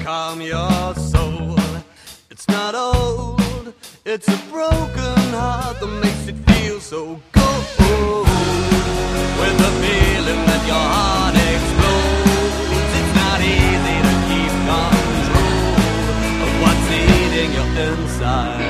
calm your soul. It's not old, it's a broken heart that makes it feel so cold. With the feeling that your heart explodes, it's not easy to keep control of what's eating your inside.